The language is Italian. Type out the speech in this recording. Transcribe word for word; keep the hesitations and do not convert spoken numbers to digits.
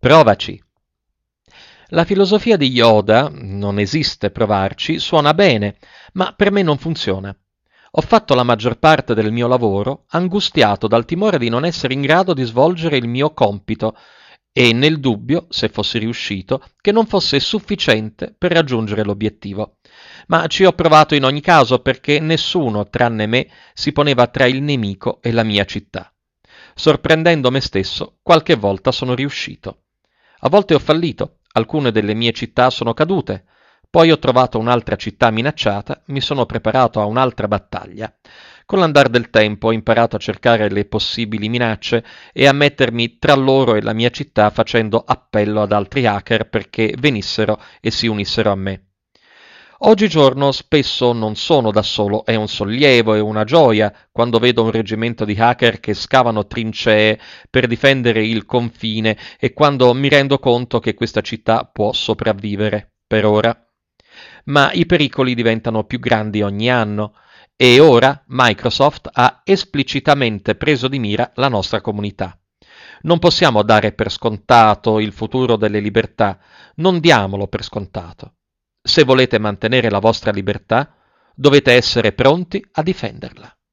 Provaci. La filosofia di Yoda, non esiste provarci, suona bene, ma per me non funziona. Ho fatto la maggior parte del mio lavoro angustiato dal timore di non essere in grado di svolgere il mio compito e nel dubbio, se fossi riuscito, che non fosse sufficiente per raggiungere l'obiettivo. Ma ci ho provato in ogni caso perché nessuno, tranne me, si poneva tra il nemico e la mia città. Sorprendendo me stesso, qualche volta sono riuscito. A volte ho fallito, alcune delle mie città sono cadute, poi ho trovato un'altra città minacciata, mi sono preparato a un'altra battaglia. Con l'andar del tempo ho imparato a cercare le possibili minacce e a mettermi tra loro e la mia città facendo appello ad altri hacker perché venissero e si unissero a me. Oggigiorno spesso non sono da solo, è un sollievo e una gioia quando vedo un reggimento di hacker che scavano trincee per difendere il confine e quando mi rendo conto che questa città può sopravvivere, per ora. Ma i pericoli diventano più grandi ogni anno e ora Microsoft ha esplicitamente preso di mira la nostra comunità. Non possiamo dare per scontato il futuro delle libertà, non diamolo per scontato. Se volete mantenere la vostra libertà, dovete essere pronti a difenderla.